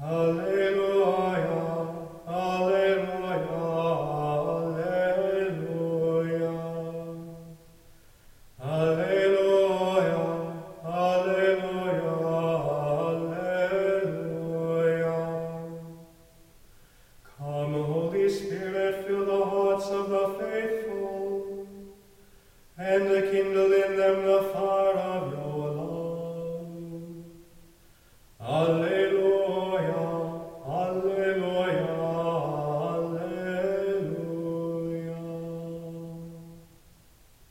Alleluia, alleluia, alleluia. Alleluia, alleluia, alleluia. Come, Holy Spirit, fill the hearts of the faithful, and kindle in them the fire of your love. Alleluia.